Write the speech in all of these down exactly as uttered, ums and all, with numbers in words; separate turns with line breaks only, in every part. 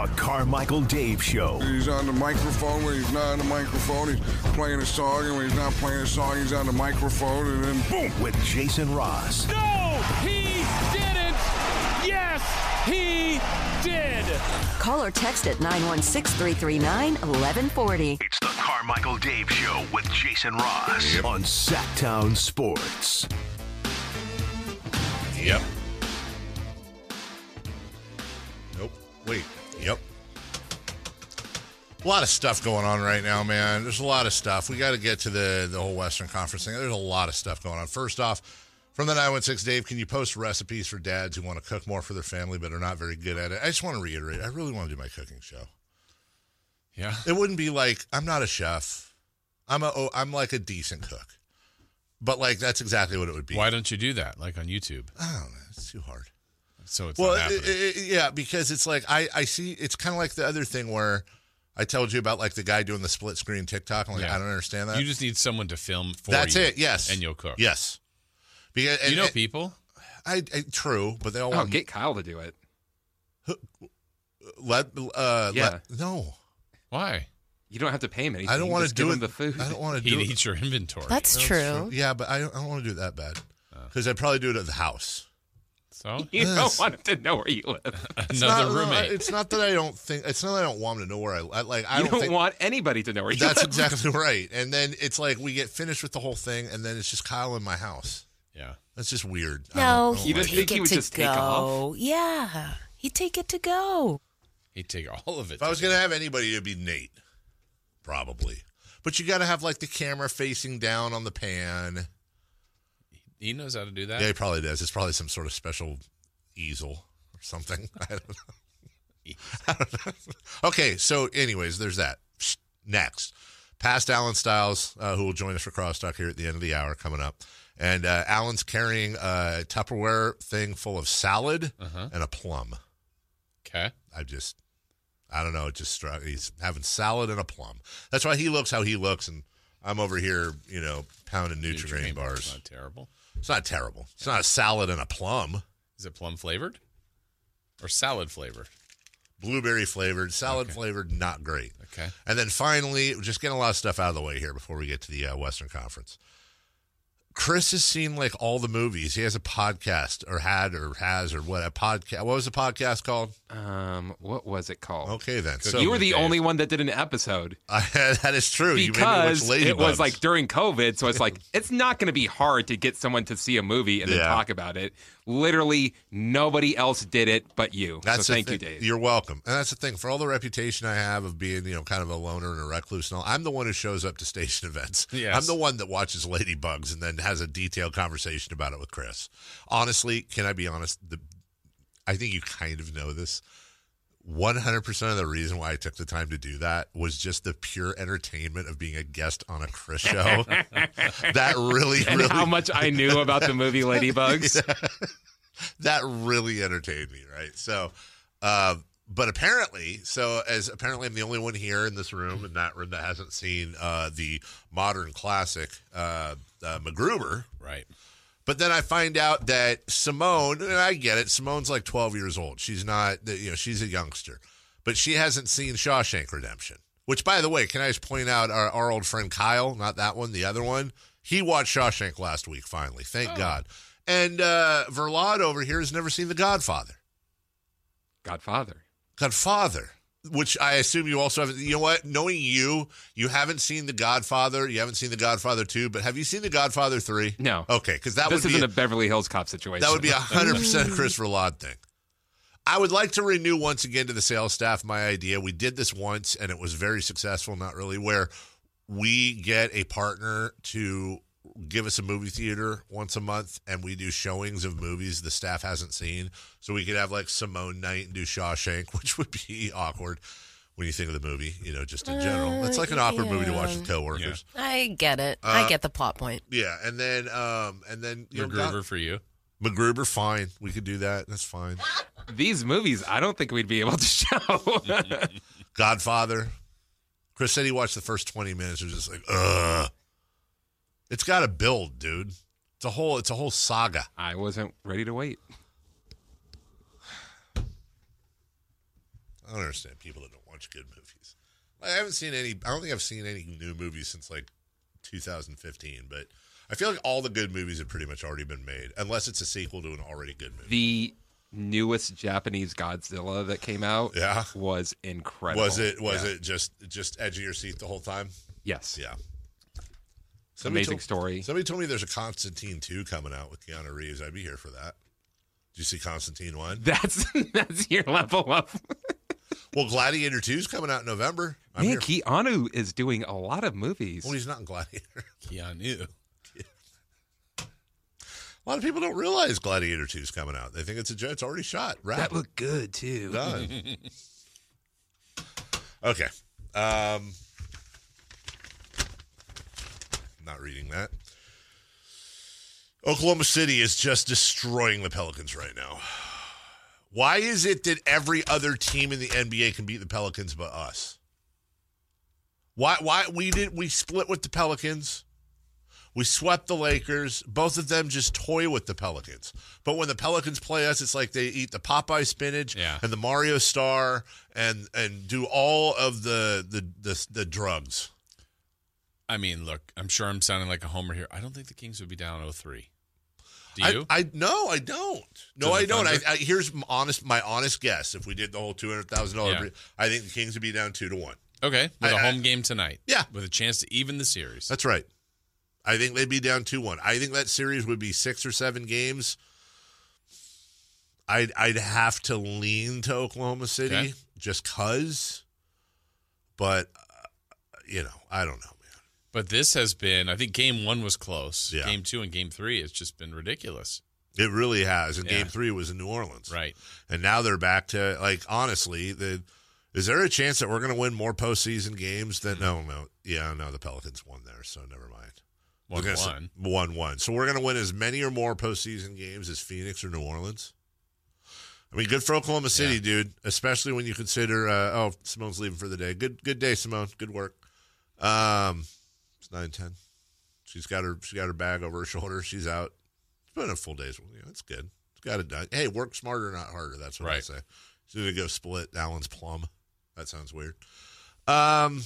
The Carmichael Dave Show.
He's on the microphone when he's not on the microphone. He's playing a song, and when he's not playing a song, he's on the microphone, and then boom!
With Jason Ross.
No, he didn't. Yes, he did.
Call or text at nine one six, three three nine, one one four zero.
It's the Carmichael Dave Show with Jason Ross yep. on Sacktown Sports.
Yep. Nope. Wait. Yep. A lot of stuff going on right now, man. There's a lot of stuff. We got to get to the, the whole Western Conference thing. There's a lot of stuff going on. First off, from the nine one six, Dave, can you post recipes for dads who want to cook more for their family but are not very good at it? I just want to reiterate, I really want to do my cooking show.
Yeah.
It wouldn't be like, I'm not a chef. I'm a, oh, I'm like a decent cook. But, like, that's exactly what it would be.
Why don't you do that, like on YouTube?
I don't know. It's too hard.
So it's
well,
not happening.
It, it, yeah, because it's like, I, I see, it's kind of like the other thing where I told you about, like, the guy doing the split screen TikTok. I'm like,
Yeah.
I don't understand that.
You just need someone to film for
That's
you.
it, yes.
And you'll cook.
Yes. Because, and,
you know
and,
people?
I, I True, but they all
Oh,
want...
get Kyle to do it.
Let, uh,
Yeah.
let, no.
Why?
You don't have to pay him anything.
I don't want to do
give
it.
him the food.
I don't want to
He'd
do it.
eat your inventory.
That's
That's
true.
Yeah, but I don't, I don't want to do it that bad. Because I'd probably do it at the house.
So?
You
Yes.
don't want him to know where you live.
It's
Another
not,
roommate.
It's not that I don't think. It's not that I don't want him to know where I, I like. I
You
don't,
don't
think,
want anybody to know where you
That's
live.
exactly right. And then it's like we get finished with the whole thing, and then it's just Kyle in my house.
Yeah.
That's just weird. I
No,
don't- I don't
You
like
just
it.
think
take
he
it
would
to
just
go.
take off?
Yeah, he'd take it to go.
He'd take all of it.
If I was going to have anybody, it'd be Nate, probably. But you got to have like the camera facing down on the pan.
He knows how to do that.
Yeah, he probably does. It's probably some sort of special easel or something. I don't know. I don't know. Okay, so anyways, there's that. Next, past Alan Stiles, uh, who will join us for Crosstalk here at the end of the hour coming up. And uh, Alan's carrying a Tupperware thing full of salad
Uh-huh.
and a plum.
Okay.
I just, I don't know. It just struck. He's having salad and a plum. That's why he looks how he looks, and I'm over here, you know, pounding Nutri-Grain bars.
Not terrible.
It's not terrible. It's not a salad and a plum.
Is it plum flavored or salad flavored?
Blueberry flavored, salad
Okay.
flavored, not great.
Okay.
And then finally, just getting a lot of stuff out of the way here before we get to the uh, Western Conference. Chris has seen like all the movies. He has a podcast, or had, or has, or what a podcast. What was the podcast called?
Um, what was it called?
Okay, then. So
you were the
Dave.
only one that did an episode
I, that is true.
because
you made me
it
watch
was
Ladybugs.
like during COVID, so it's like it's not going to be hard to get someone to see a movie and then
Yeah.
talk about it. Literally, nobody else did it but you.
That's
so
the
thank you,
thing.
Dave.
You're welcome. And that's the thing. For all the reputation I have of being, you know, kind of a loner and a recluse and all, I'm the one who shows up to station events.
Yes.
I'm the one that watches Ladybugs and then has a detailed conversation about it with Chris. Honestly, can I be honest? The, I think you kind of know this. one hundred percent of the reason why I took the time to do that was just the pure entertainment of being a guest on a Chris show. That really,
and
really.
how much I knew about the movie Ladybugs.
Yeah. That really entertained me, right? So, uh, but apparently, so as apparently I'm the only one here in this room, in that room, that hasn't seen uh, the modern classic uh, uh, MacGruber.
Right.
But then I find out that Simone, and I get it, Simone's like twelve years old. She's not, you know, she's a youngster. But she hasn't seen Shawshank Redemption. Which, by the way, can I just point out our, our old friend Kyle, not that one, the other one, he watched Shawshank last week, finally. Thank
Oh.
God. And uh, Verlad over here has never seen The Godfather.
Godfather.
Godfather, which I assume you also haven't. You know what? Knowing you, you haven't seen The Godfather. You haven't seen The Godfather two, but have you seen The Godfather three?
No.
Okay, because that
This
would be
isn't
a,
a Beverly Hills Cop situation.
that would be a hundred percent a Chris Verlad thing. I would like to renew once again to the sales staff my idea. We did this once, and it was very successful. Not really, where we get a partner to give us a movie theater once a month, and we do showings of movies the staff hasn't seen. So we could have like Simone night and do Shawshank, which would be awkward when you think of the movie, you know, just in general. It's like an awkward movie to watch with coworkers.
I get it.
Uh,
I get the plot point.
Yeah, and then um, and then you know,
MacGruber
God-
for you.
MacGruber, fine. We could do that. That's fine.
These movies, I don't think we'd be able to show.
Godfather. Chris said he watched the first twenty minutes. It was just like, ugh. It's got to build, dude. It's a whole. It's a whole saga.
I wasn't ready to wait.
I don't understand people that don't watch good movies. I haven't seen any. I don't think I've seen any new movies since like two thousand fifteen. But I feel like all the good movies have pretty much already been made, unless it's a sequel to an already good movie.
The newest Japanese Godzilla that came out,
yeah.
was incredible.
Was it? Was
yeah.
it just just edge of your seat the whole time?
Yes.
Yeah.
Somebody Amazing
told,
story.
Somebody told me there's a Constantine two coming out with Keanu Reeves. I'd be here for that. Did you see Constantine one?
That's that's your level up.
Well, Gladiator two is coming out in November. I'm
Man,
here.
Keanu is doing a lot of movies.
Well, he's not in Gladiator.
Keanu.
A lot of people don't realize Gladiator two is coming out. They think it's a joke. It's already shot. Wrapped.
That looked good, too.
Done. Okay. Um, not reading that. Oklahoma City is just destroying the Pelicans right now. Why is it that every other team in the N B A can beat the Pelicans but us? Why? Why we did? We split with the Pelicans. We swept the Lakers. Both of them just toy with the Pelicans. But when the Pelicans play us, it's like they eat the Popeye spinach
yeah.
and the Mario Star and and do all of the the the, the drugs.
I mean, look, I'm sure I'm sounding like a homer here. I don't think the Kings would be down oh three. Do
I,
you?
I no, I don't. No,
To the
I don't. I,
Thunder?
I, here's my honest, my honest guess. If we did the whole two hundred thousand
Yeah.
dollars, I think the Kings would be down two to one.
Okay, with
I-
a
I-
home game tonight.
Yeah.
With a chance to even the series.
That's right. I think they'd be down two one. I think that series would be six or seven games. I'd I'd have to lean to Oklahoma City
Okay.
just cause, but uh, you know, I don't know, man.
But this has been, I think game one was close.
Yeah.
Game two and game three has just been ridiculous.
It really has. And
Yeah.
game three was in New Orleans.
Right.
And now they're back to, like, honestly, the is there a chance that we're going to win more postseason games than, no, no. Yeah, no, the Pelicans won there, so never mind.
One
We're gonna
one.
say- one one. So we're going to win as many or more postseason games as Phoenix or New Orleans. I mean, good for Oklahoma City,
Yeah.
dude, especially when you consider, uh, oh, Simone's leaving for the day. Good good day, Simone. Good work. Um, it's nine ten. She's got her she got her bag over her shoulder. She's out. It's been a full day's. Yeah, that's good. It's got it done. Hey, work smarter, not harder. That's what I
Right.
say. She's going to go split Allen's plum. That sounds weird. Um,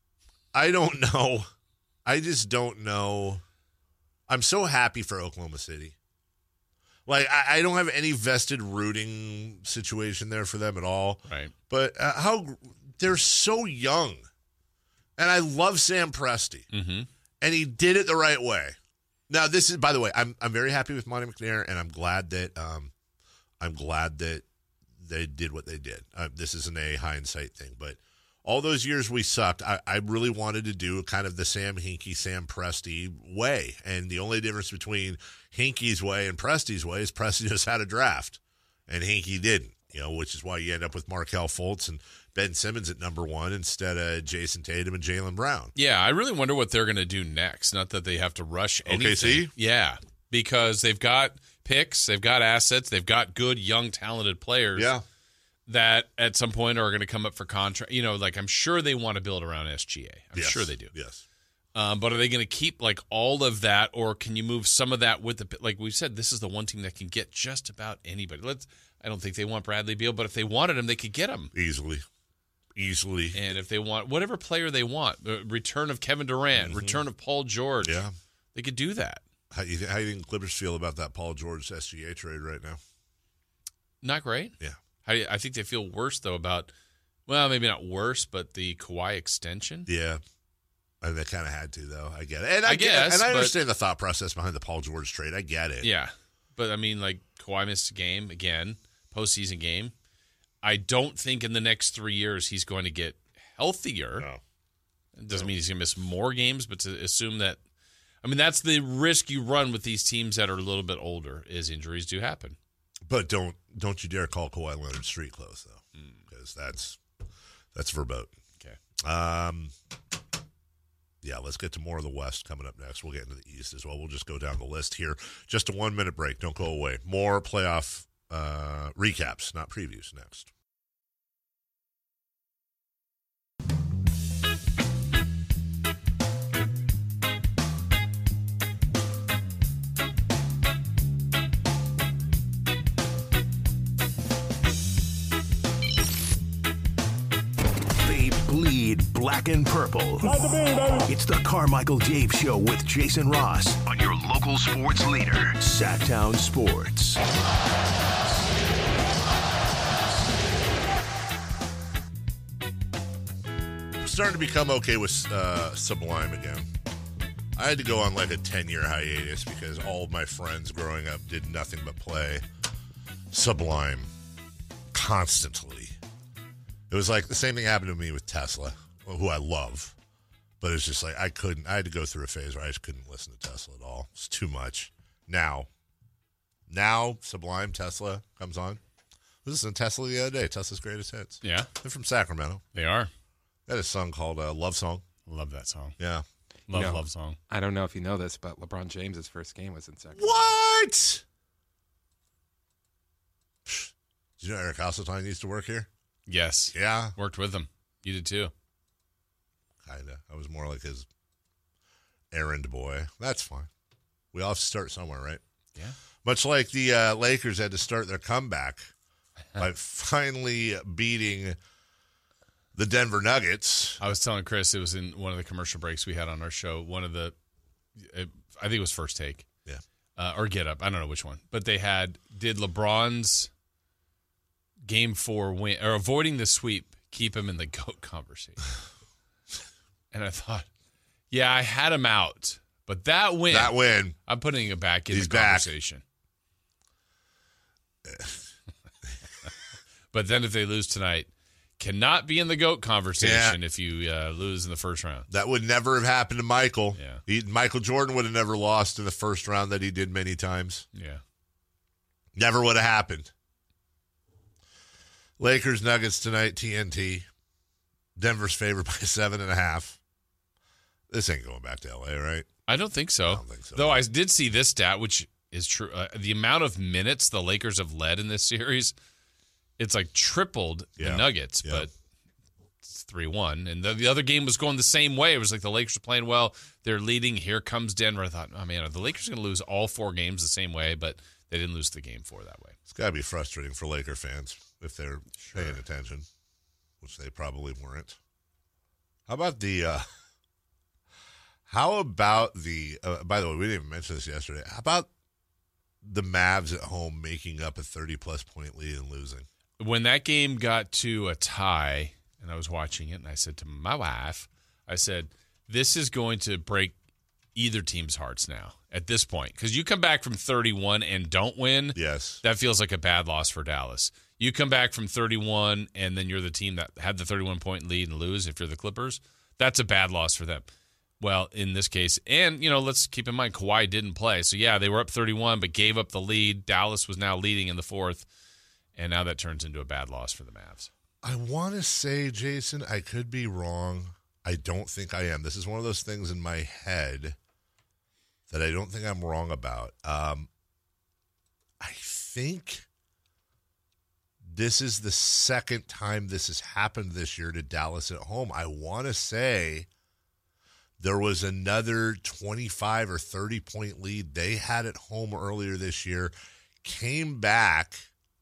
I don't know. I just don't know. I'm so happy for Oklahoma City. Like, I, I don't have any vested rooting situation there for them at all.
Right.
But uh, how they're so young. And I love Sam Presti.
Mm-hmm.
And he did it the right way. Now, this is, by the way, I'm I'm very happy with Monty McNair, and I'm glad that um, I'm glad that they did what they did. Uh, this isn't a hindsight thing, but all those years we sucked, I, I really wanted to do kind of the Sam Hinkie, Sam Presti way. And the only difference between Hinkie's way and Presti's way is Presti just had a draft, and Hinkie didn't. You know, which is why you end up with Markelle Fultz and Ben Simmons at number one instead of Jason Tatum and Jaylen Brown.
Yeah, I really wonder what they're going to do next. Not that they have to rush anything.
O K C?
Yeah, because they've got picks, they've got assets, they've got good, young, talented players.
Yeah.
That at some point are going to come up for contract. You know, like I'm sure they want to build around S G A. I'm
Yes.
sure they do.
Yes.
Um, but are they going to keep like all of that, or can you move some of that with the like we said? This is the one team that can get just about anybody. Let's. I don't think they want Bradley Beal, but if they wanted him, they could get him
Easily. Easily.
And if they want whatever player they want, the return of Kevin Durant,
Mm-hmm.
return of Paul George,
Yeah.
they could do that.
How do you, th- how do you think Clippers feel about that Paul George S G A trade right now?
Not great.
Yeah.
How do you, I think they feel worse though about, well, maybe not worse, but the Kawhi extension.
Yeah. I mean, they kind of had to, though. I get it. And I,
I
get,
guess,
and I
but-
understand the thought process behind the Paul George trade. I get it.
Yeah, but I mean, like Kawhi missed a game again, postseason game. I don't think in the next three years he's going to get healthier.
No.
It doesn't mean he's going to miss more games, but to assume that, I mean, that's the risk you run with these teams that are a little bit older, is injuries do happen.
But don't don't you dare call Kawhi Leonard street clothes, though, because that's that's verboten.
Okay.
Um, yeah, let's get to more of the West coming up next. We'll get into the East as well. We'll just go down the list here. Just a one-minute break. Don't go away. More playoff uh, recaps, not previews, next.
black and purple. It's the Carmichael Dave Show with Jason Ross on your local sports leader, Sacktown Sports.
I'm starting to become okay with uh, Sublime again. I had to go on like a ten-year hiatus because all of my friends growing up did nothing but play Sublime constantly. It was like the same thing happened to me with Tesla, who I love. But it's just like I couldn't. I had to go through a phase where I just couldn't listen to Tesla at all. It's too much. Now, now Sublime Tesla comes on. I was listening to Tesla the other day. Tesla's greatest hits.
Yeah.
They're from Sacramento.
They are.
They had a song called uh, Love Song.
Love that song.
Yeah.
Love,
You know,
love song.
I don't know if you know this, but LeBron James's first game was in Sacramento.
What? Did you know Eric Hasseltine used to work here?
Yes.
Yeah.
Worked with him. You did too.
Kinda. I was more like his errand boy. That's fine. We all have to start somewhere, right?
Yeah.
Much like the uh, Lakers had to start their comeback by finally beating the Denver Nuggets.
I was telling Chris, it was in one of the commercial breaks we had on our show. One of the, I think it was First Take.
Yeah.
Uh, or Get Up. I don't know which one. But they had, did LeBron's game four win, or avoiding the sweep, keep him in the GOAT conversation? And I thought, yeah, I had him out. But that win.
That win.
I'm putting it back in
He's
the
back.
conversation. But then if they lose tonight, cannot be in the GOAT conversation
Yeah.
if you uh, lose in the first round.
That would never have happened to Michael.
Yeah.
He, Michael Jordan would have never lost in the first round that he did many times.
Yeah.
Never would have happened. Lakers Nuggets tonight, T N T. Denver's favored by seven and a half. This ain't going back to L A, right?
I don't think so.
I don't think so.
Though I did see this stat, which is true. Uh, the amount of minutes the Lakers have led in this series, it's like tripled
Yeah.
the Nuggets,
Yeah.
but it's three one. And the, the other game was going the same way. It was like the Lakers were playing well. They're leading. Here comes Denver. I thought, oh, man, are the Lakers going to lose all four games the same way? But they didn't lose the game four that way.
It's got to be frustrating for Laker fans if they're paying attention, which they probably weren't. How about the, uh, how about the, uh, by the way, we didn't even mention this yesterday. How about the Mavs at home making up a thirty-plus point lead and losing?
When that game got to a tie, and I was watching it, and I said to my wife, I said, this is going to break either team's hearts now at this point. Because you come back from thirty-one and don't win,
Yes.
that feels like a bad loss for Dallas. You come back from thirty-one, and then you're the team that had the thirty-one point lead and lose if you're the Clippers. That's a bad loss for them. Well, in this case, and, you know, let's keep in mind, Kawhi didn't play. So, yeah, they were up thirty-one, but gave up the lead. Dallas was now leading in the fourth, and now that turns into a bad loss for the Mavs.
I want to say, Jason, I could be wrong. I don't think I am. This is one of those things in my head that I don't think I'm wrong about. Um, I think this is the second time this has happened this year to Dallas at home. I want to say there was another twenty-five or thirty point lead they had at home earlier this year, came back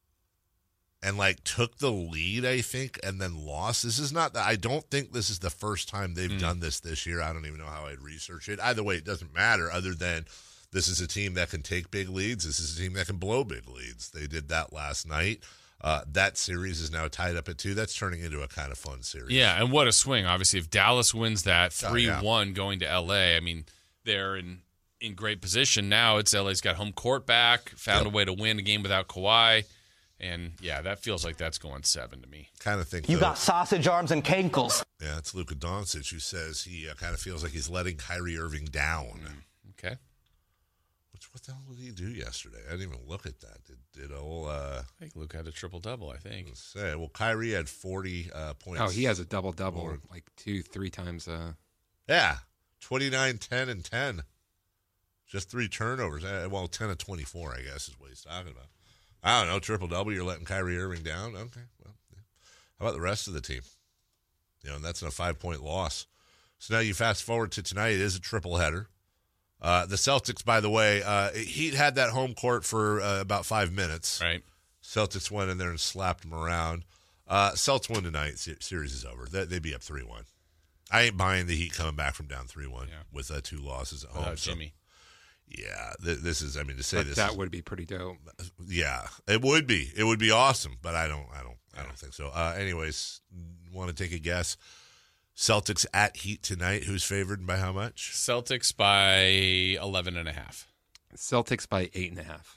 and like took the lead, I think, and then lost. This is not, I don't think this is the first time they've mm. done this this year. I don't even know how I'd research it. Either way, it doesn't matter other than this is a team that can take big leads. This is a team that can blow big leads. They did that last night. Uh, that series is now tied up at two. That's turning into a kind of fun series.
Yeah, and what a swing. Obviously, if Dallas wins that three one
oh, yeah.
going to L A, I mean, they're in, in great position now. It's L A's got home court back, found
yep.
a way to win a game without Kawhi. And, yeah, that feels like that's going seven to me.
Kind of think
You
though,
got sausage arms and cankles.
Yeah, it's Luka Doncic who says he uh, kind of feels like he's letting Kyrie Irving down.
Mm, okay.
Which, what the hell did he do yesterday? I didn't even look at that. Did, did old, uh,
I think Luka had a triple-double, I think.
Let's say, well, Kyrie had forty uh, points.
Oh, he has a double-double
More.
like two, three times. Uh...
Yeah, twenty-nine, ten, and ten. Just three turnovers. Uh, well, ten and twenty-four, I guess, is what he's talking about. I don't know, triple-double, you're letting Kyrie Irving down? Okay, well, yeah. How about the rest of the team? You know, and that's in a five-point loss. So now you fast forward to tonight. It is a triple header. Uh, the Celtics, by the way, uh, Heat had that home court for uh, about five minutes.
Right.
Celtics went in there and slapped them around. Uh, Celtics won tonight. Se- series is over. They, they'd be up three one. I ain't buying the Heat coming back from down three one
Yeah.
with uh, two losses at home.
Without
So,
Jimmy.
yeah, th- this is. I mean, to say
But
this,
that would be pretty dope.
yeah, it would be. It would be awesome, but I don't. I don't. I don't think so. Uh, anyways, want to take a guess? Celtics at Heat tonight. Who's favored and by how much?
Celtics by eleven and a half.
Celtics by eight and a half.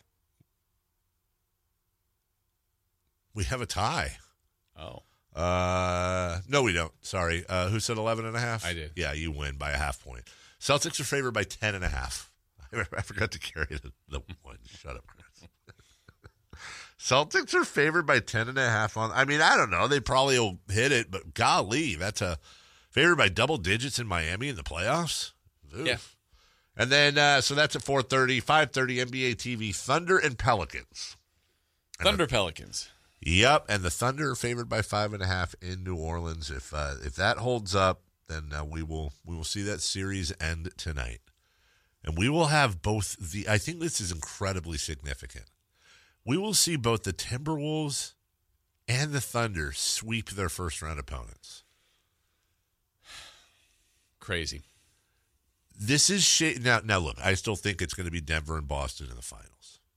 We have a tie.
Oh.
Uh, no, we don't. Sorry. Uh, who said eleven and a half?
I did.
Yeah, you win by a half point. Celtics are favored by ten and a half. I forgot to carry the, the one. Shut up, Chris. Celtics are favored by ten and a half on. I mean, I don't know. They probably will hit it, but golly, that's a favored by double digits in Miami in the playoffs. Oof.
Yeah.
And then, uh, so that's at four thirty, five thirty N B A T V, Thunder and Pelicans.
Thunder Pelicans.
Yep, and the Thunder are favored by five and a half in New Orleans. If uh, if that holds up, then uh, we will we will see that series end tonight, and we will have both the. I think this is incredibly significant. We will see both the Timberwolves and the Thunder sweep their first round opponents.
Crazy.
This is sh- now. Now look, I still think it's going to be Denver and Boston in the finals.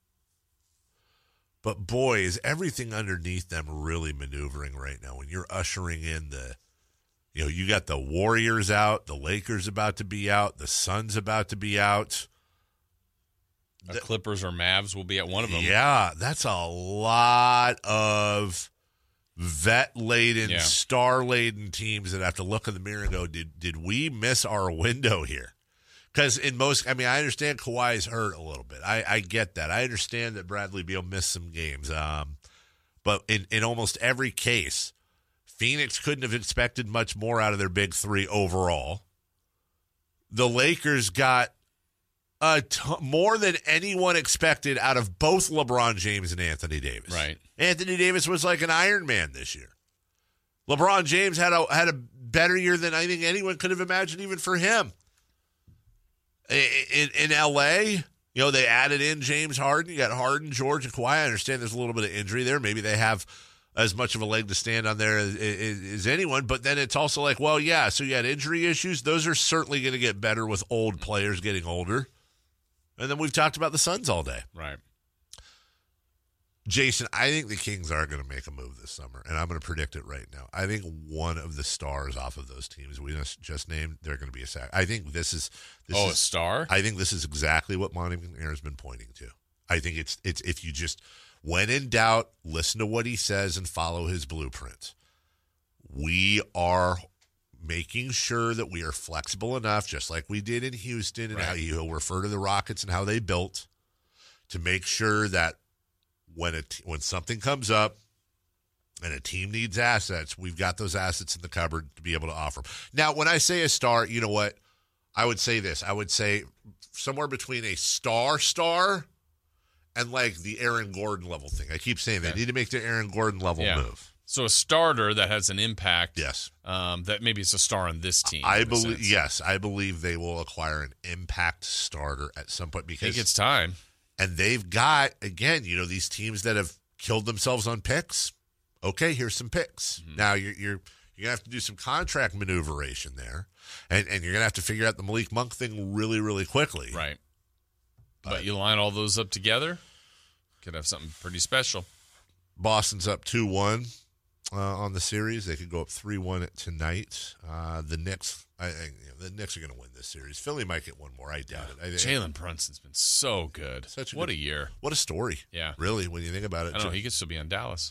But boy, is everything underneath them really maneuvering right now. When you're ushering in the, you know, you got the Warriors out, the Lakers about to be out, the Suns about to be out.
The
The-
Clippers or Mavs will be at one of them.
Yeah, that's a lot of vet-laden,
Yeah.
star-laden teams that have to look in the mirror and go, did did we miss our window here? Because in most, I mean, I understand Kawhi's hurt a little bit. I, I get that. I understand that Bradley Beal missed some games. Um, but in, in almost every case, Phoenix couldn't have expected much more out of their big three overall. The Lakers got a t- more than anyone expected out of both LeBron James and Anthony Davis.
Right.
Anthony Davis was like an Iron Man this year. LeBron James had a had a better year than I think anyone could have imagined, even for him. In, in L A, you know, they added in James Harden. You got Harden, George, and Kawhi. I understand there's a little bit of injury there. Maybe they have as much of a leg to stand on there as, as, as anyone. But then it's also like, well, yeah, so you had injury issues. Those are certainly going to get better with old players getting older. And then we've talked about the Suns all day.
Right.
Jason, I think the Kings are going to make a move this summer, and I'm going to predict it right now. I think one of the stars off of those teams we just, just named, they're going to be a sack. I think this is this
oh,
is,
a star?
I think this is exactly what Monty McNair has been pointing to. I think it's it's if you just, when in doubt, listen to what he says and follow his blueprint. We are making sure that we are flexible enough, just like we did in Houston, and
Right.
how he'll refer to the Rockets and how they built, to make sure that when a t- when something comes up and a team needs assets, we've got those assets in the cupboard to be able to offer them. Now, when I say a star, you know what? I would say this. I would say somewhere between a star star and like the Aaron Gordon level thing. I keep saying they
Okay.
need to make the Aaron Gordon level
Yeah.
move.
So a starter that has an impact.
Yes.
Um, that maybe it's a star on this team.
I
in a
believe
sense.
yes, I believe they will acquire an impact starter at some point
I
because
think it's time.
and they've got, again, you know, these teams that have killed themselves on picks. Okay, here's some picks.
Mm-hmm.
Now you're you're you're gonna have to do some contract maneuveration there, and and you're gonna have to figure out the Malik Monk thing really, really quickly.
Right. But,
But-
you line all those up together, could have something pretty special.
Boston's up two one uh, on the series. They could go up three one tonight. Uh, the Knicks, I, I, you know, the Knicks are going to win this series. Philly might get one more. I doubt it. I, think
Jalen Brunson's been so good.
Such a
what
good-
a year.
What a story.
Yeah.
Really, when you think about it.
I don't know. He could still be on Dallas.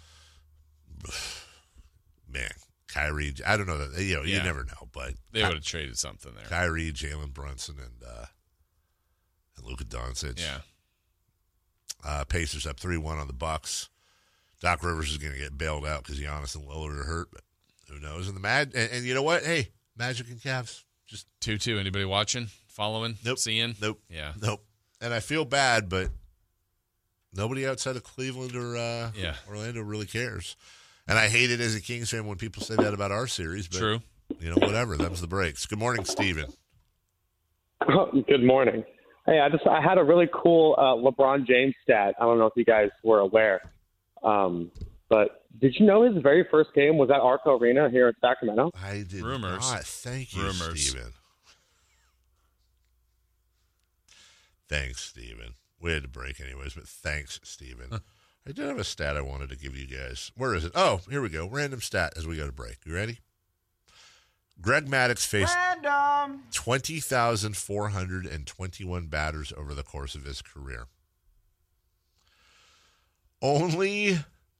Man, Kyrie, I don't know. That, you know, you
Yeah.
never know. But
They would have traded something there.
Kyrie, Jalen Brunson, and, uh, and Luka Doncic.
Yeah.
Uh, Pacers up three one on the Bucks. Doc Rivers is going to get bailed out because Giannis and Lillard are hurt, but who knows? And the Mad, and, and you know what? Hey, Magic and Cavs, just
two two. Anybody watching, following,
Nope.
seeing?
nope,
Yeah.
nope. And I feel bad, but nobody outside of Cleveland or uh,
Yeah.
Orlando really cares. And I hate it as a Kings fan when people say that about our series, but
True.
you know, whatever. Them's the breaks. Good morning, Steven.
Good morning. Hey, I just I had a really cool uh, LeBron James stat. I don't know if you guys were aware, um, but Did you know his very first game was at Arco Arena here in Sacramento?
I did
Rumors.
not. Thank you,
Rumors.
Steven. Thanks, Steven. We had to break anyways, but thanks, Steven.
Huh.
I did have a stat I wanted to give you guys. Where is it? Oh, here we go. Random stat as we go to break. You ready? Greg Maddux faced
Random.
twenty thousand four hundred twenty-one batters over the course of his career. Only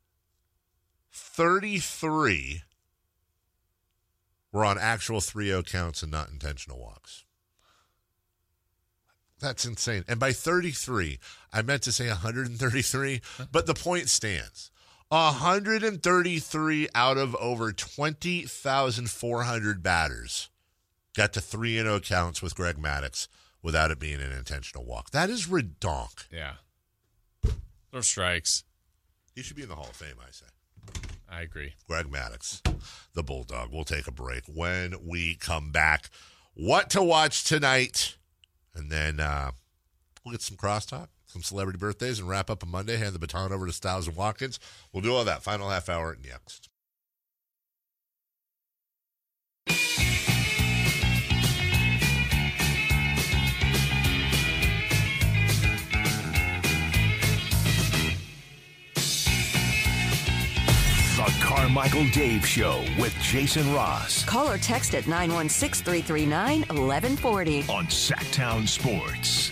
thirty-three were on actual three oh counts and not intentional walks. That's insane. And by thirty-three, I meant to say one hundred thirty-three, but the point stands. one hundred thirty-three out of over twenty thousand four hundred batters got to three and oh counts with Greg Maddux without it being an intentional walk. That is redonk.
Yeah. Those strikes.
He should be in the Hall of Fame, I say.
I agree.
Greg Maddux, the Bulldog. We'll take a break. When we come back, what to watch tonight? And then uh, we'll get some crosstalk, some celebrity birthdays, and wrap up a Monday. Hand the baton over to Styles and Watkins. We'll do all that. Final half hour next.
The Carmichael Dave Show with Jason Ross
Call or text at nine one six, three three nine, one one four zero.
on Sacktown Sports.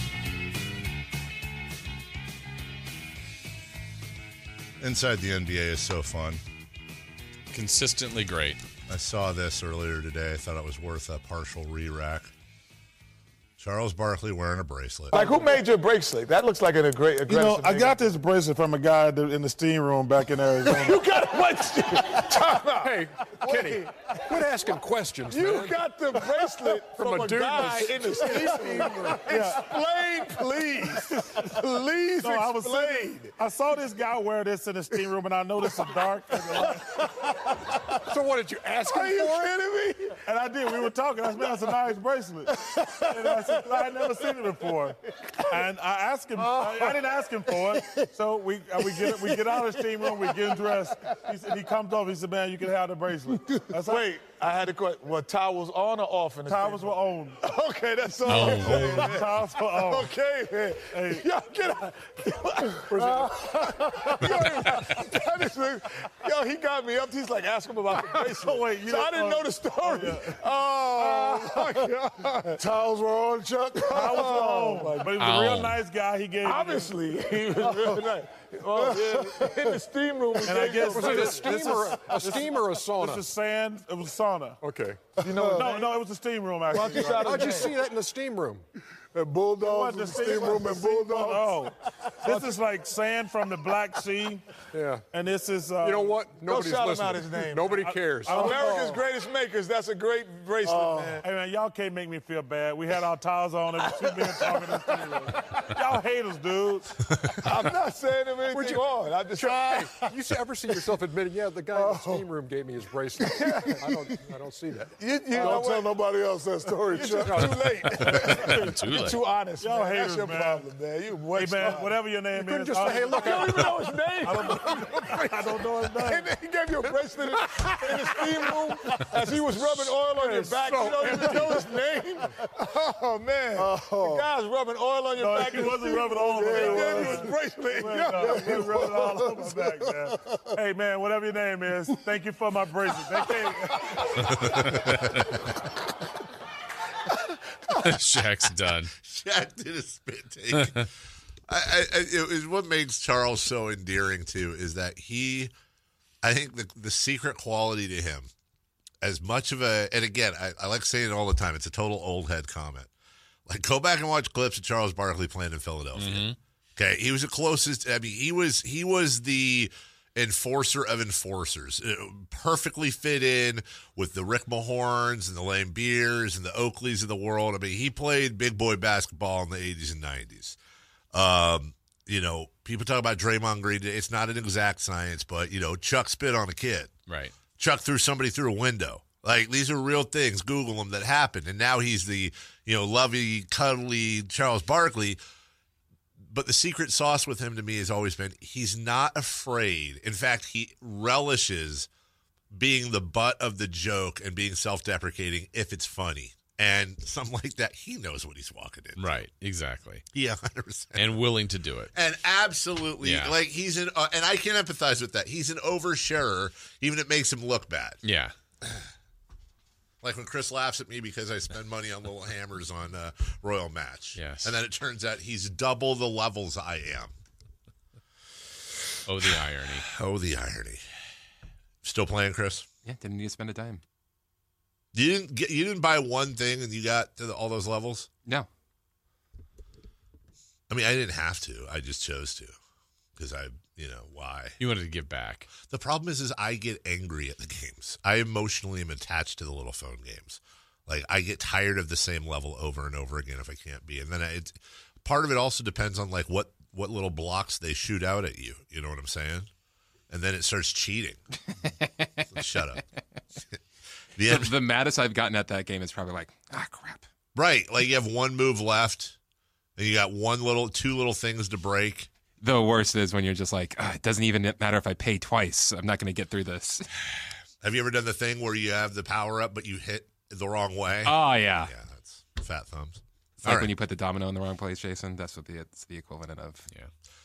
Inside the N B A is so fun.
Consistently great.
I saw this earlier today. I thought it was worth a partial re-rack. Charles Barkley wearing a bracelet.
Like, who made your bracelet? That looks like an aggra- aggressive.
You know, I
name.
got this bracelet from a guy that- in the steam room back in Arizona.
You got what? Time out.
Hey, Kenny, quit asking questions,
You
man.
got the bracelet from,
From a
a,
dude
guy
with-
in the steam room. Explain, please. Please
No, I was
explain.
saying, I saw this guy wear this in the steam room, and I noticed it's dark. And,
So what, did you ask him
Are you
for it?
kidding me?
and I did. We were talking. I said, "Man, that's a nice bracelet." And I said, "I had never seen it before." And I asked him. I, I didn't ask him for it. So we uh, we get we get out of the steam room. We get him dressed. He said, he comes over. He said, "Man, you can have the bracelet." I said,
Wait, I had a question. Were towels on or off in the
Towels
steam
were on.
room? Okay, that's all.
Oh.
I'm saying, man.
Towels were on.
Okay, man.
Hey.
Yo, get out. yo, that is, yo, he got me up. He's like, ask him about the bracelet.
Wait, you
so I
didn't-
didn't know the story. Oh, my God. Towels were on, Chuck.
Towels were on.
Oh, my
But he was a
Ow.
real nice guy. He gave me-
Obviously, he was really nice. Oh, yeah. In the steam room.
And I guess
Was it a
this-
steam
this
or
is-
a, a steam or a sauna?
This is sand. It was sauna.
Okay.
You know,
No, no, it was a steam room
Why don't
actually.
you shout
How'd you
his
see
name?
that in the steam room?
The Bulldogs,
What,
the steam room, and Bulldogs.
Oh, this is like sand from the Black Sea,
Yeah.
and this is. Uh,
You know what?
Go
Nobody's
shout him
listening.
out his name.
Nobody cares.
I-
America's greatest makers. That's a great bracelet,
Oh,
man.
hey man, y'all can't make me feel bad. We had our towels on. There was two men talking in the steam room. Y'all haters, dude.
I'm not saying him
Where'd
anything
you-
wrong. I just
Hey, you see- ever see yourself admitting, yeah, the guy in the steam room gave me his bracelet? I don't, I don't see that.
You, you don't tell nobody else that story, Chuck. Too late.
Too
You're
late.
too honest,
Y'all
man. That's
haters,
your
man.
problem, man. You way
Hey man,
smart.
whatever your name
couldn't
is.
just say, hey, look,
You don't even know his name.
I don't know, I don't know his name.
And then he gave you a bracelet in, in the steam room as he was rubbing oil on your back. You don't even know his name. Oh, man. The guy's rubbing oil on your
No,
back.
he
in the
wasn't
steam
rubbing
room.
all over
Yeah,
me.
He gave you his bracelet.
Man, no, he was rubbing all over my back, man. Hey man, whatever your name is, thank you for my bracelet. They can't-
Shaq's done.
Shaq did a spit take. I, I, I, it was what makes Charles so endearing too is that he, I think the the secret quality to him, as much of a, and again, I, I like saying it all the time. It's a total old head comment. Like go back and watch clips of Charles Barkley playing in Philadelphia.
Mm-hmm.
Okay, he was the closest. I mean, he was he was the enforcer of enforcers. It perfectly fit in with the Rick Mahorns and the Lane Beers and the Oakleys of the world. I mean, he played big boy basketball in the eighties and nineties. Um, you know, people talk about Draymond Green. It's not an exact science, but, you know, Chuck spit on a kid.
Right.
Chuck threw somebody through a window. Like, these are real things. Google them that happened. And now he's the, you know, lovey, cuddly Charles Barkley. but the secret sauce with him to me has always been he's not afraid. In fact, he relishes being the butt of the joke and being self-deprecating if it's funny. And something like that, he knows what he's walking in.
Right, exactly.
Yeah, one hundred percent.
And willing to do it.
And absolutely,
Yeah.
like he's an, uh, and I can empathize with that. He's an oversharer, even if it makes him look bad.
Yeah.
Like when Chris laughs at me because I spend money on little hammers on uh, Royal Match.
Yes.
And then it turns out he's double the levels I am.
Oh, the irony.
Oh, the irony. Still playing, Chris?
Yeah, didn't need to spend a dime.
You didn't get, you didn't buy one thing and you got to the, all those levels?
No.
I mean, I didn't have to. I just chose to because I, you know, why?
You wanted to give back.
The problem is, is I get angry at the games. I emotionally am attached to the little phone games. Like I get tired of the same level over and over again if I can't be. And then I, it's part of it also depends on like what what little blocks they shoot out at you. You know what I'm saying? And then it starts cheating. Shut up.
The, the, the maddest I've gotten at that game is probably like, ah, crap.
Right. Like you have one move left and you got one little, two little things to break.
The worst is when you're just like, oh, it doesn't even matter if I pay twice. I'm not going to get through this.
Have you ever done the thing where you have the power up, but you hit the wrong way?
Oh, yeah.
Yeah, that's fat thumbs.
It's like
All right.
when you put the domino in the wrong place, Jason. That's what the, it's the equivalent of.
Yeah.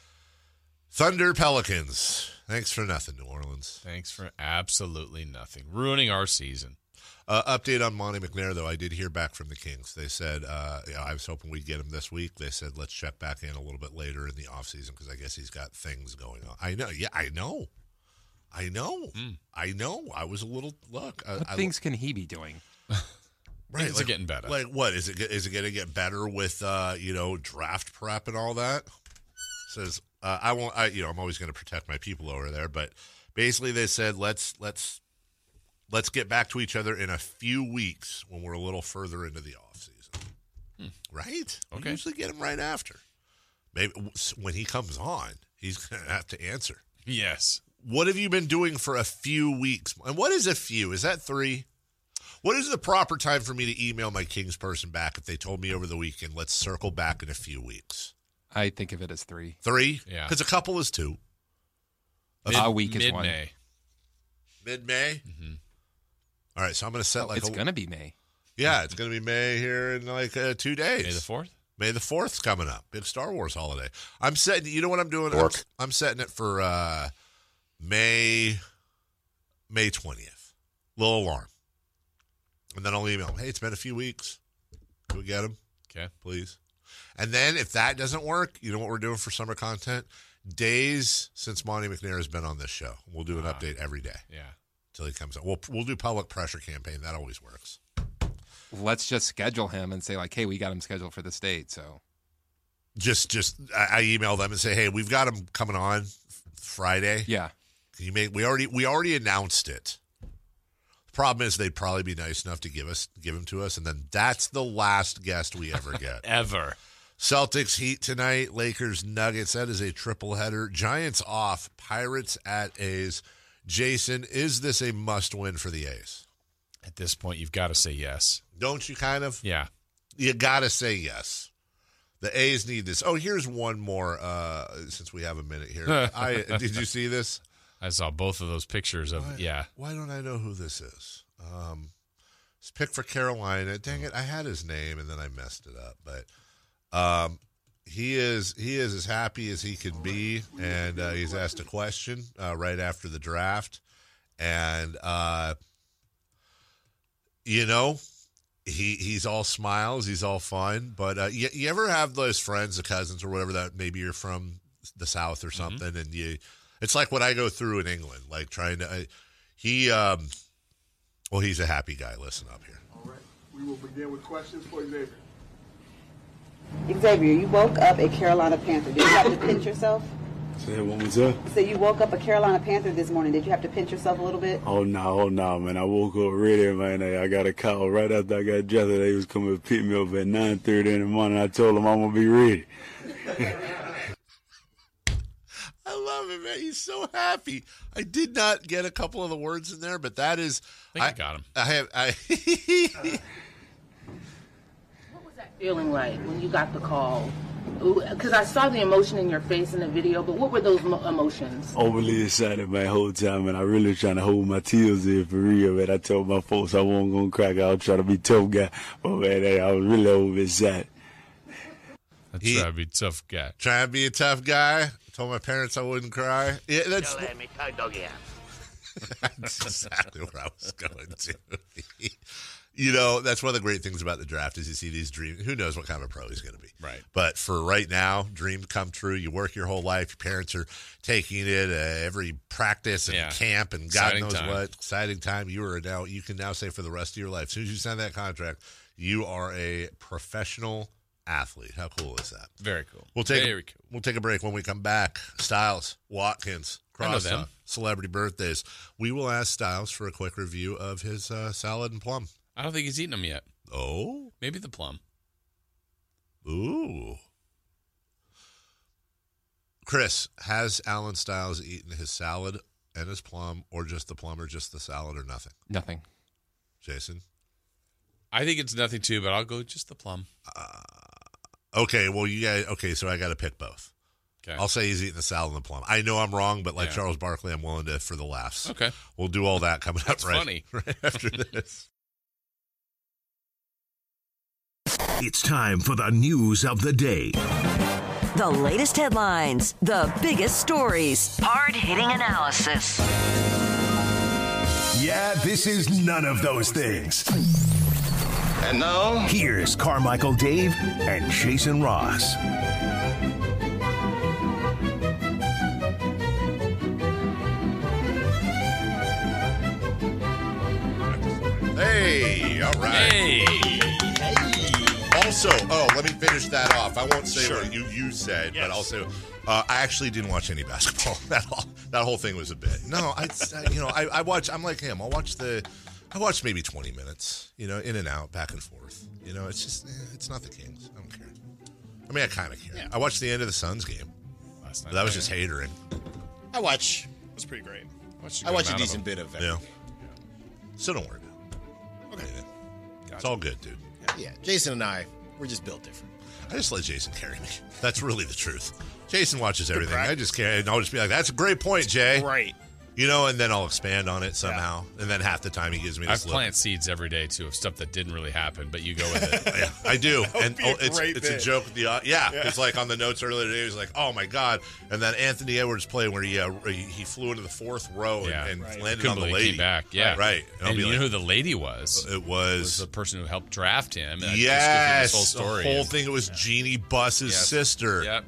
Thunder Pelicans. Thanks for nothing, New Orleans.
Thanks for absolutely nothing. Ruining our season.
Uh, update on Monty McNair, though. I did hear back from the Kings. They said, uh, you know, I was hoping we'd get him this week. They said, let's check back in a little bit later in the offseason because I guess he's got things going on. I know. Yeah, I know. I know. Mm. I know. I was a little, look.
What
I,
things I, can he be doing?
Right.
Things
like,
are getting better.
Like what? Is it Is it going to get better with, uh, you know, draft prep and all that? Says, uh, I won't, I, you know, I'm always going to protect my people over there. But basically they said, let's, let's, Let's get back to each other in a few weeks when we're a little further into the offseason. Hmm. Right? Okay. We usually get him right after. Maybe when he comes on, he's going to have to answer.
Yes.
What have you been doing for a few weeks? And what is a few? Is that three? What is the proper time for me to email my Kings person back if they told me over the weekend, let's circle back in a few weeks?
I think of it as three.
Three?
Yeah.
Because a couple is two.
Mid, a week is one.
Mid-May.
Mid-May?
Mm-hmm.
All right, so I'm going to set like
it's
a...
It's going to be May.
Yeah, it's going to be May here in like uh, two days.
May the fourth?
May the fourth's coming up. Big Star Wars holiday. I'm setting, you know what I'm doing? I'm, I'm setting it for uh, May May twentieth. Little alarm. And then I'll email them, hey, it's been a few weeks. Can we get them?
Okay.
Please. And then if that doesn't work, you know what we're doing for summer content? Days since Monty McNair has been on this show. We'll do an uh, update every day.
Yeah.
Until he comes out. We'll, we'll do public pressure campaign. That always works.
Let's just schedule him and say, like, hey, we got him scheduled for this date. So
just, just I, I email them and say, hey, we've got him coming on Friday.
Yeah.
Can you make, we already, we already announced it. The problem is they'd probably be nice enough to give us, give him to us. And then that's the last guest we ever get.
Ever.
Celtics Heat tonight, Lakers Nuggets. That is a triple header. Giants off, Pirates at A's. Jason, is this a must-win for the A's?
At this point, you've got to say yes.
Don't you kind of?
Yeah.
You got to say yes. The A's need this. Oh, here's one more, uh, since we have a minute here. I Did you see this?
I saw both of those pictures of,
why,
yeah.
Why don't I know who this is? Um, it's picked for Carolina. Dang it, I had his name, and then I messed it up. But um, he is he is as happy as he can be, and uh, he's asked a question uh, right after the draft. And, uh, you know, he he's all smiles, he's all fun. But uh, you, you ever have those friends, the cousins or whatever, that maybe you're from the South or something, mm-hmm. and you it's like what I go through in England, like trying to uh, he um, well, he's a happy guy. Listen up here.
All right, we will begin with questions for Xavier.
Xavier, you woke up a Carolina Panther. Did you have to pinch yourself?
Say it one more time.
So you woke up a Carolina Panther this morning. Did you have to pinch yourself a little bit?
Oh, no, oh, no, man. I woke up ready, man. I got a call right after I got dressed. They was coming to pick me up at nine thirty in the morning. I told them I'm going to be ready.
I love it, man. He's so happy. I did not get a couple of the words in there, but that is...
I think I, I got him.
I have... I
What was that feeling like when you got the call Because I saw the emotion in your face in the video, but what were those mo- emotions?
Overly excited my whole time, and I really trying to hold my tears in for real, man. I told my folks I wasn't going to crack. I was trying to be tough guy. But, man, I was really over excited.
I try to be a tough guy.
Try to be a tough guy. Told my parents I wouldn't cry. Yeah, that's, that's exactly where I was going to. You know, that's one of the great things about the draft is you see these dreams. Who knows what kind of pro he's going to be.
Right.
But for right now, dream come true. You work your whole life. Your parents are taking it uh, every practice and
Yeah.
camp and God
Exciting
knows
time.
what. Exciting time. You are now. You can now say for the rest of your life, as soon as you sign that contract, you are a professional athlete. How cool is that?
Very cool.
We'll take
Very
a,
cool.
We'll take a break. When we come back, Styles, Watkins,
I know
Cross
them.
Talk, celebrity birthdays. We will ask Styles for a quick review of his uh, salad and plum.
I don't think he's eaten them yet.
Oh,
Maybe the plum.
ooh. Chris, has Alan Styles eaten his salad and his plum, or just the plum, or just the salad, or nothing?
Nothing.
Jason?
I think it's nothing too, but I'll go just the plum.
Okay, well, you guys, okay, so I got to pick both.
Okay.
I'll say he's eating the salad and the plum. I know I'm wrong, but like
Yeah.
Charles Barkley, I'm willing to for the laughs.
Okay.
We'll do all that coming up
That's
right,
funny.
right after this.
It's time for the news of the day.
The latest headlines, the biggest stories, hard-hitting analysis.
Yeah, this is none of those things.
And now,
Here's Carmichael Dave and Jason Ross.
Hey, all right.
Hey.
Also, oh, let me finish that off. I won't say
Sure.
what you, you said,
Yes.
but also, uh, I actually didn't watch any basketball. That all, that whole thing was a bit. No, I, you know, I, I watch. I'm like him. I'll watch the. I watched maybe twenty minutes. You know, in and out, back and forth. You know, it's just, eh, it's not the Kings. I don't care. I mean, I kind of care.
Yeah.
I watched the end of the Suns game.
Last
But
night.
that was just hatering.
I watch. It was pretty great.
Watched a
I
good
watched a
amount of
decent
them.
bit of
Yeah.
everything.
So don't worry about it.
Okay.
It's all good, dude.
Yeah, Jason and I, we're just built different.
I just let Jason carry me. That's really the truth. Jason watches everything. I
practice.
just carry, and I'll just be like, "That's a great point, Jay."
Right.
You know, and then I'll expand on it somehow, and then half the time he gives me
I
this look.
plant seeds every day too of stuff that didn't really happen, but you go with it.
Yeah, I do, and
be a
oh, it's
great
it's a
bit.
joke. The uh, yeah,
Yeah.
it's like on the notes earlier today. He was like, "Oh my god!" And then Anthony Edwards play where he uh, he he flew into the fourth row
Yeah.
and, and
Right.
landed
Couldn't
on the
believe
lady.
he came back. Yeah,
right.
And,
I'll be
you
like,
know who the lady was?
It
It was
was
the person who helped draft him. And I just go through
yes,
this whole story.
the whole thing. It was Jeannie Buss's
Yes.
sister
Yep.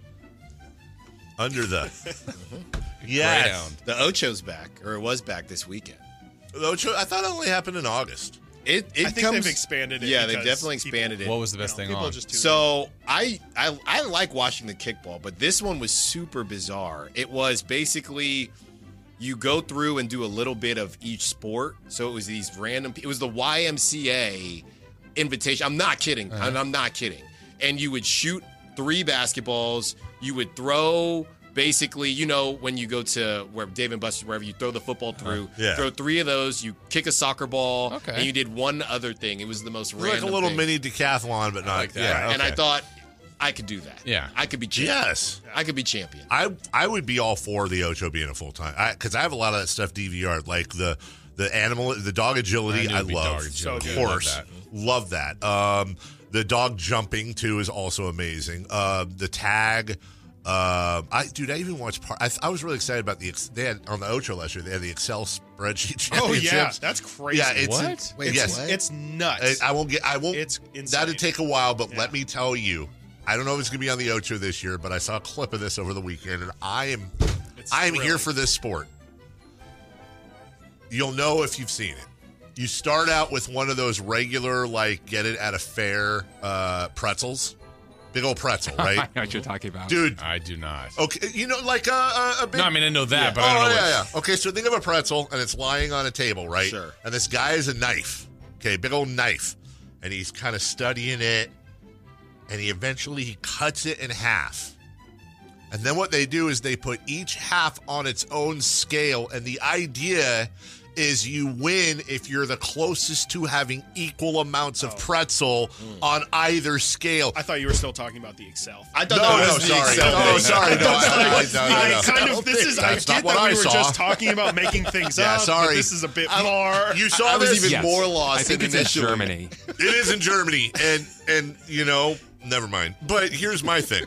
under the yes.
Greyhound.
The Ocho's back, or it was back this weekend.
The Ocho- I thought it only happened in August.
It it
I think
comes,
they've expanded it
Yeah, they've
because
definitely
people-
expanded it.
What was the best
You know,
thing
people
on?
just tune in.
So I, I I like watching the kickball, but this one was super bizarre. It was basically you go through and do a little bit of each sport. So it was these random. It was the Y M C A invitation. I'm not kidding.
Uh-huh.
I'm, I'm not kidding. And you would shoot three basketballs. You would throw. Basically, you know, when you go to where Dave and Buster's, wherever you throw the football through,
Yeah.
throw three of those, you kick a soccer ball,
Okay.
and you did one other thing. It was the most
It was like
random
a little
thing.
mini decathlon, but not
like that.
yeah.
And I
okay.
thought I could do that.
Yeah.
I could be champion.
yes.
I could be champion.
I I would be all for the Ocho being a full time because I, have a lot of that stuff D V R'd, like the the animal, the dog agility.
I knew
I,
it'd be
love,
dog agility.
of
So good.
course,
Love
love that. Um, the dog jumping too is also amazing. Uh, the tag. Uh, I dude, I even watched part. I, I was really excited about the. ex- They had on the Ocho last year. They had the Excel spreadsheet
Oh
championships.
yeah, that's crazy.
Yeah, it's
What?
Wait,
yes,
it's, it's nuts.
I, I won't get. I won't.
It's insane.
That'd take a while, but
Yeah.
let me tell you, I don't know if it's gonna be on the Ocho this year, but I saw a clip of this over the weekend, and I am,
It's
I am here
thrilling.
for this sport. You'll know if you've seen it. You start out with one of those regular, like get it at a fair uh, pretzels, big old pretzel,
I
right,
know what you're talking about.
dude?
I do not.
Okay, you know, like a, a, a big.
No, I mean I know that,
Yeah.
but I don't
oh,
know
yeah,
which.
yeah. Okay, so think of a pretzel, and it's lying on a table, right?
Sure.
And this guy has a knife. Okay, big old knife, and he's kind of studying it, and he eventually he cuts it in half. And then what they do is they put each half on its own scale, and the idea is you win if you're the closest to having equal amounts of pretzel on either scale.
I thought you were still talking about the Excel.
I thought
No,
that
no,
was the
sorry.
Excel
No,
thing.
no, sorry. No, I- I- no, no,
I
no.
kind of, this is,
That's
I
not
get
what
that we
I
were
saw.
just talking about making things
Yeah,
up.
sorry.
But this is a bit
I-
more.
You saw
I was
this?
even
Yes.
more lost.
I think
than
it's in
initially.
Germany.
It is in Germany, and and you know, never mind. But here's my thing.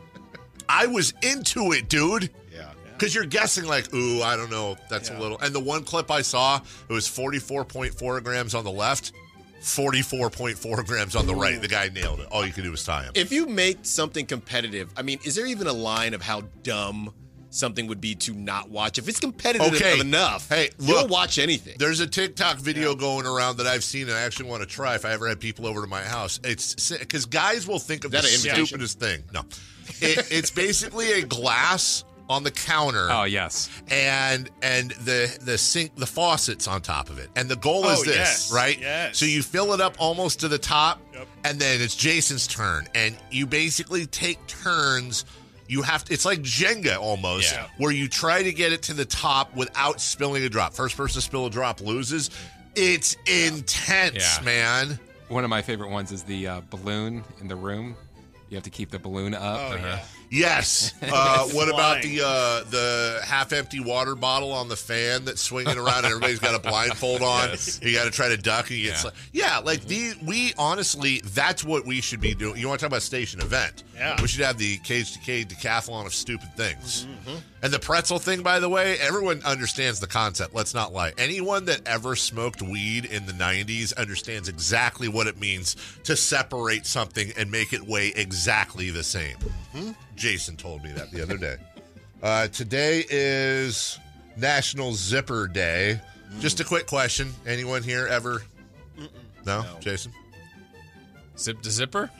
I was into it, dude.
Yeah.
Because you're guessing like, ooh, I don't know, that's
Yeah.
a little. And the one clip I saw, it was forty-four point four grams on the left, forty-four point four grams on the right. The guy nailed it. All you could do was tie him.
If you make something competitive, I mean, is there even a line of how dumb something would be to not watch? If it's competitive
Okay.
enough,
Hey,
you'll
look,
watch anything.
There's a TikTok video going around that I've seen and I actually want to try if I ever had people over to my house. It's because guys will think of
Is
the
that an invitation?
stupidest thing. No. It, it's basically a glass on the counter.
Oh, yes.
And and the the sink the faucets on top of it. And the goal is
Oh,
this,
yes,
right?
yes.
So you fill it up almost to the top,
Yep.
and then it's Jason's turn. And you basically take turns. You have to, it's like Jenga almost,
Yeah.
where you try to get it to the top without spilling a drop. First person to spill a drop loses. It's intense,
Yeah.
man.
One of my favorite ones is the uh, balloon in the room. You have to keep the balloon up.
Oh, yeah.
Yes. Uh, what about
Flying.
the uh, the half-empty water bottle on the fan that's swinging around? And everybody's got a blindfold on.
Yes.
You got to try to duck. And you get
Yeah.
sli- yeah, like the we honestly, that's what we should be doing. You want to talk about station event?
Yeah.
We should have the cage to cage decathlon of stupid things.
Mm-hmm.
And the pretzel thing, by the way, everyone understands the concept. Let's not lie. Anyone that ever smoked weed in the nineties understands exactly what it means to separate something and make it weigh exactly the same.
Mm-hmm.
Jason told me that the other day. Uh, today is National Zipper Day. Just a quick question. Anyone here ever? No? Jason?
Zip to zipper?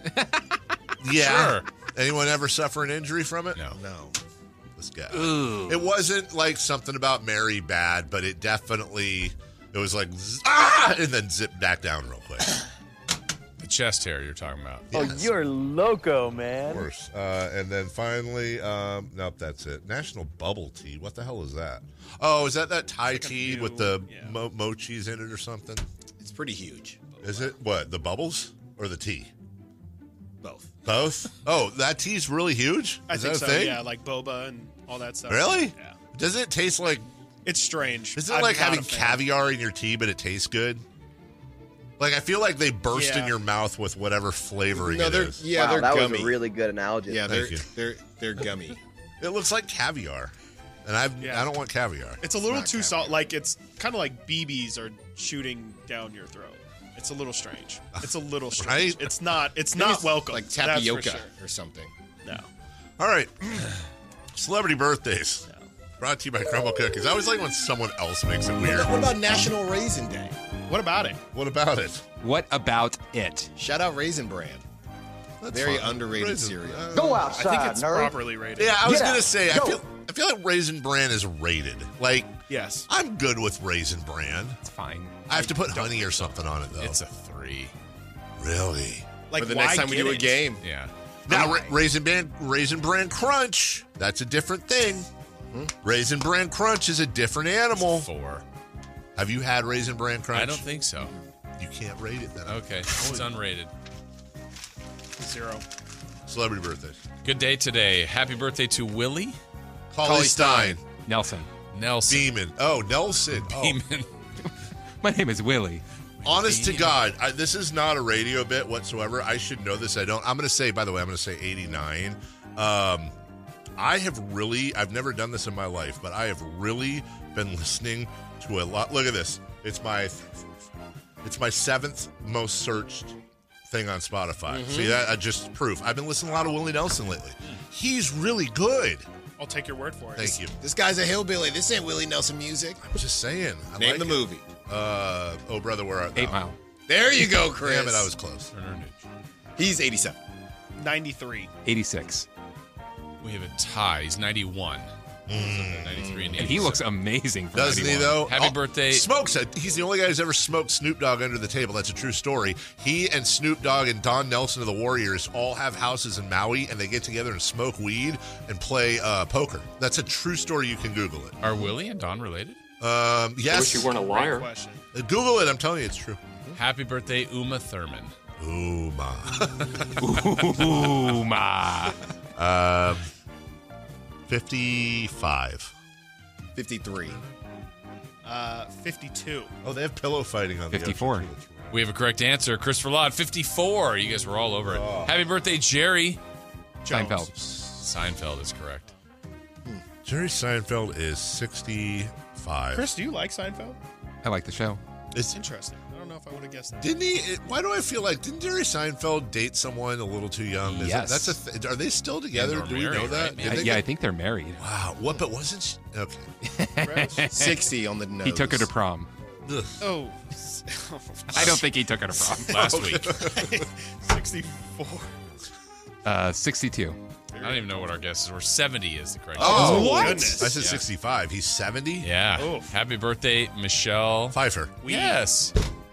Yeah.
Sure.
Anyone ever suffer an injury from it?
No.
No. This guy. It wasn't like something about Mary bad, but it definitely, it was like, zzz, ah, and then zipped back down real quick.
The chest hair you're talking about.
Oh, you're loco, man.
Worse. Uh, and then finally, um, nope, that's it. National Bubble Tea. What the hell is that? Oh, is that that Thai
like a
tea
new-
with the
yeah.
mo- mochis in it or something?
It's pretty huge.
Is it what? The bubbles or the tea?
Both.
Both? Oh, that tea's really huge?
I
Is
think
that
so,
a thing?
yeah, like boba and all that stuff.
Really?
Yeah.
Doesn't it taste like?
It's strange.
Isn't it
I'm
like
not
having
a fan.
caviar in your tea, but it tastes good? Like I feel like they burst in
Yeah.
your mouth with whatever flavoring
No,
it
they're
is.
yeah,
wow,
they're
that
gummy.
was a really good analogy.
yeah, they're
Thank you.
they're they're gummy.
It looks like caviar, and I've
Yeah.
I don't want caviar.
It's a little
not
too
caviar.
salt. Like it's kind of like B Bs are shooting down your throat. It's a little strange. It's a little strange.
Right?
It's not. It's
I think
not
it's
welcome.
like
that's for
tapioca
sure.
or something.
No.
All right, celebrity birthdays. Brought to you by Crumble Cookies. I always like when someone else makes it weird.
What about National Raisin Day?
What about it?
What about it?
What about it?
Shout out Raisin Bran.
That's
Very
fine.
underrated
Raisin-
cereal.
uh,
Go
I
outside,
think it's
nerd.
properly rated.
Yeah, I was
Get
gonna
out.
say I
Go.
feel I feel like Raisin Bran is rated. Like
Yes.
I'm good with Raisin Bran.
It's fine.
I have to put honey or something on it though.
It's a three.
Really?
Like
For the
why
next time we
get
do a
it?
game.
Yeah.
Now, ra- Raisin Bran, Raisin Bran Crunch, that's a different thing. Raisin Bran Crunch is a different animal.
Four.
Have you had Raisin Bran Crunch?
I don't think so.
You can't rate it then.
Okay. It's unrated.
Zero.
Celebrity birthdays.
Good day today. Happy birthday to Willie
Cauley Stein.
Nelson.
Nelson.
Beeman. Oh, Nelson. Oh.
Beeman.
My name is Willie.
Honest to God, I, this is not a radio bit whatsoever. I should know this. I don't. I'm going to say, by the way, I'm going to say eighty-nine. Um, I have really, I've never done this in my life, but I have really been listening to a lot. Look at this. It's my, it's my seventh most searched thing on Spotify.
Mhm.
See that? I just proof. I've been listening to a lot of Willie Nelson lately. He's really good.
I'll take your word for it.
Thank you.
This guy's a hillbilly. This ain't Willie Nelson music.
I'm just saying. I
Name
like
the
it.
movie.
Uh, oh, brother, where art thou?
Eight Mile.
There you go, Chris.
Damn it, I was close.
He's eighty-seven.
ninety-three.
eighty-six.
We have a tie. He's ninety-one. ninety-three and
And he looks amazing for
Doesn't he,
ninety-one.
though?
Happy
Oh,
birthday.
Smokes it. He's the only guy who's ever smoked Snoop Dogg under the table. That's a true story. He and Snoop Dogg and Don Nelson of the Warriors all have houses in Maui, and they get together and smoke weed and play uh, poker. That's a true story. You can Google it.
Are Willie and Don related?
Um, yes.
I wish you weren't a liar.
Question.
Uh, Google it. I'm telling you, it's true.
Happy birthday, Uma Thurman.
Uma.
Uma.
Um, fifty-five.
fifty-three.
Uh, fifty-two.
Oh, they have pillow fighting on
fifty-four.
the other side.
We have a correct answer. Christopher Laud, fifty-four. You guys were all over it.
Oh.
Happy birthday, Jerry.
Jones.
Seinfeld.
Seinfeld is correct.
Jerry Seinfeld is sixty-five.
Chris, do you like Seinfeld?
I like the show.
It's
Interesting. I don't know if I would have guessed that.
Didn't he? Why do I feel like didn't Jerry Seinfeld date someone a little too young? Is
Yes.
That, that's a. Th- are they still together?
they're
Do we know
married,
that?
right?
Did
I,
they
yeah, I
get-
think they're married.
Wow. What? But wasn't she? Okay.
sixty on the nose.
He took her to prom.
Ugh.
Oh.
I don't think he took her to prom.
Last week.
sixty-four.
Uh, sixty-two.
I don't even know what our guesses were. seventy is the correct
Oh,
answer.
what?
goodness.
I said
Yeah.
sixty-five. He's seventy.
Yeah.
Oh.
Happy birthday, Michelle
Pfeiffer.
Yes.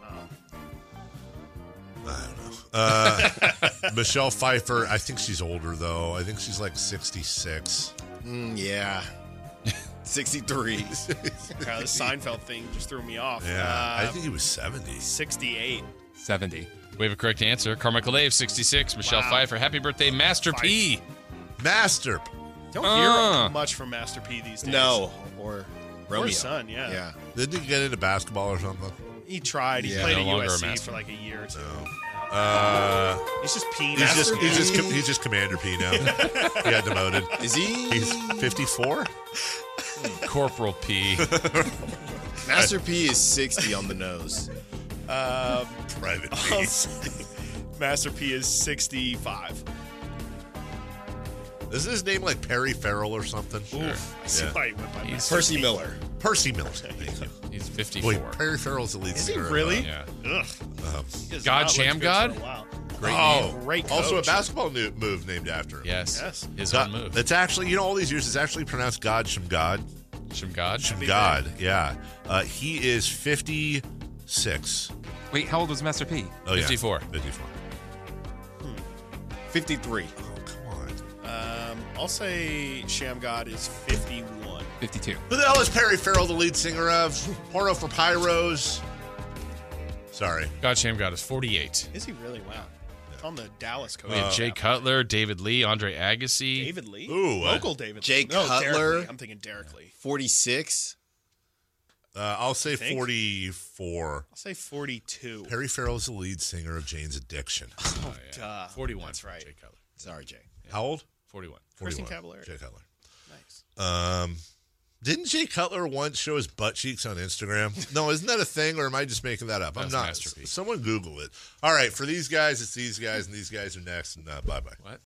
Uh, Michelle Pfeiffer. I think she's older though. I think she's like sixty-six.
Mm, yeah. sixty-three.
God, the Seinfeld thing just threw me off.
Yeah,
Uh,
I think he was seventy.
sixty-eight.
seventy.
We have a correct answer. Carmichael Dave, sixty-six. Michelle
Wow.
Pfeiffer. Happy birthday, Master P.
Master.
Don't
Uh.
hear much from Master P these days.
No. Or Romeo.
Or son, yeah.
Yeah.
Didn't he get into basketball or something?
He tried. He
Yeah.
played
No
at
longer
U
a
S C
master.
for like a year or two.
Uh,
He's just P.
he's
Master
just
P.
he's just com- he's just Commander P now. He got demoted.
Is he?
He's fifty-four.
Corporal P.
Master P is sixty on the nose.
Um,
Private
I'll
P.
say Master P is sixty-five.
Is his name like Perry Farrell or something?
Oof. I see
Yeah.
why he went by
He's
Master
Percy
P.
Miller.
Percy Miller. Thank you.
He's fifty-four.
Wait, Perry Farrell's the lead
Is he
singer. of,
really?
Yeah.
Ugh.
Uh,
He does
God
not look
Sham
good
God?
for a while.
Great
oh,
name.
Great
also a
coach.
basketball new move named after him.
Yes.
Yes.
His
God-
own move.
It's actually, you know, all these years, it's actually pronounced God Shamgod.
Shamgod?
Shamgod, yeah. Uh, he is fifty-six.
Wait, how old was Master P?
Oh, yeah.
fifty-four.
fifty-four.
fifty-three.
Oh, come on.
Um, I'll say Sham God is fifty-one.
fifty-two.
Who the hell is Perry Farrell the lead singer of? Porno for Pyros. Sorry.
God Sham God is forty-eight.
Is he really? Wow. On the Dallas coach.
We have Jay Cutler, David Lee, Andre Agassi.
David Lee?
Ooh, uh,
Local David
Jay
Lee. No, Derek
Cutler.
Lee. I'm thinking Derek Lee.
forty-six.
Uh, I'll say
think?
forty-four.
I'll say forty-two.
Perry Farrell is the lead singer of Jane's Addiction.
Oh,
yeah.
duh.
forty-one.
That's right.
Jay Cutler.
Sorry, Jay.
How old?
forty-one.
Kristen
forty-one.
Cavallari.
Jay Cutler.
Nice.
Um, didn't Jay Cutler once show his butt cheeks on Instagram? No, isn't that a thing, or am I just making that up? I'm
That's
not.
Master P.
Someone Google it. All right, for these guys, it's these guys, and these guys are next, and uh, bye-bye.
What?